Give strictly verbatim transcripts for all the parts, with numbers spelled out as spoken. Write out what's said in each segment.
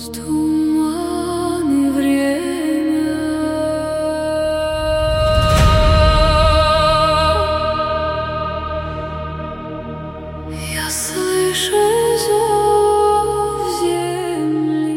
туман и время. Я слышу зов земли.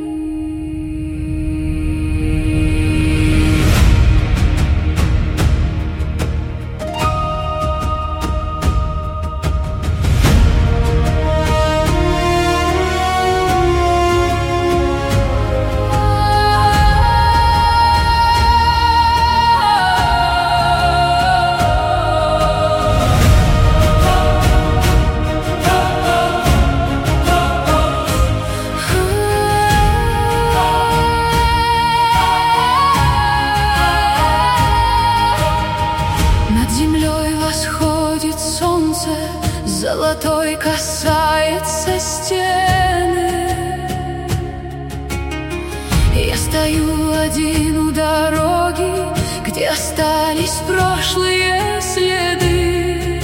Восходит солнце, золотой касается стены. Я стою один у дороги, где остались прошлые следы.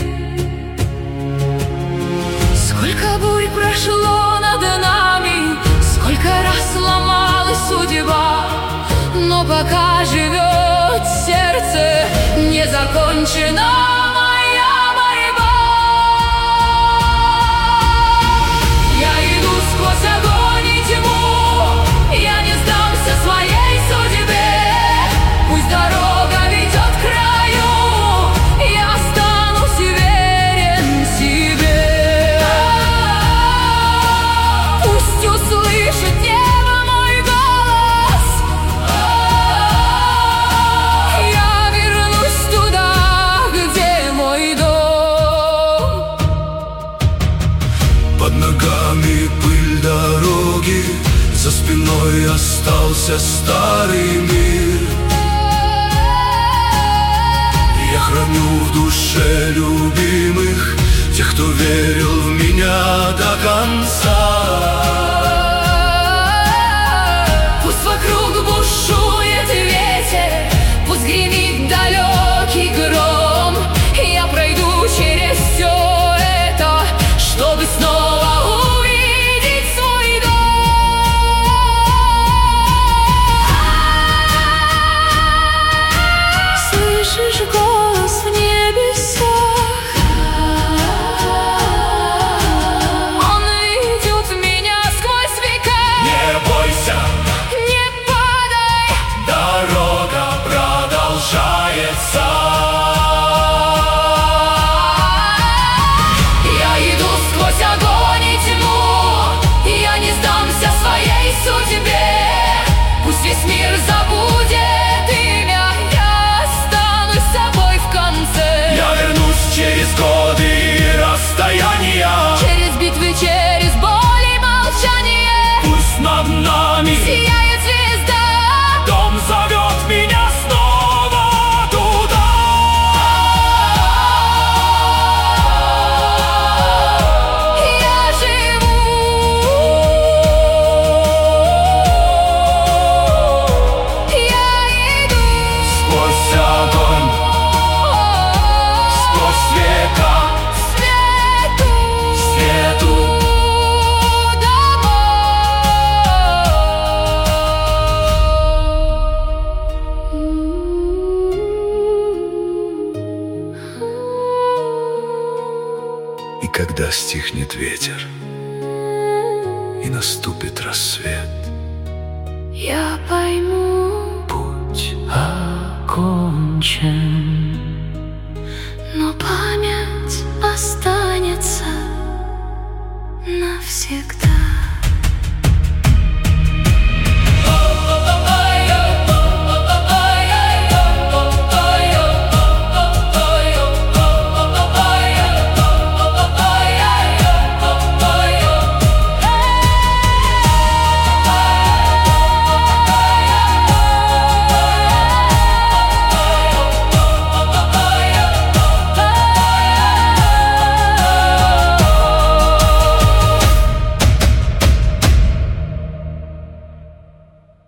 Сколько бурь прошло над нами, сколько раз ломалась судьба, но пока живет сердце, не закончена. Под ногами пыль дороги, за спиной остался старый мир. Я храню в душе любимых, тех, кто верил в меня до конца. Пусть вокруг бушует ветер, пусть гремит далекий гром, я пройду через все это, чтобы снова увидеть свой дом. Слышишь голос в небесах? Он ведет меня сквозь века. Не бойся, не падай, дорога продолжается. Весь мир забудет имя, я останусь собой в конце. Я вернусь через годы и расстояния, через битвы, через боль и молчание. Пусть над нами сияет звезда, дом зовет меня снова туда. Я живу, сквозь огонь, сквозь века, свету, свету. И когда стихнет ветер и наступит рассвет, я пойму, путь окончен, но память останется навсегда.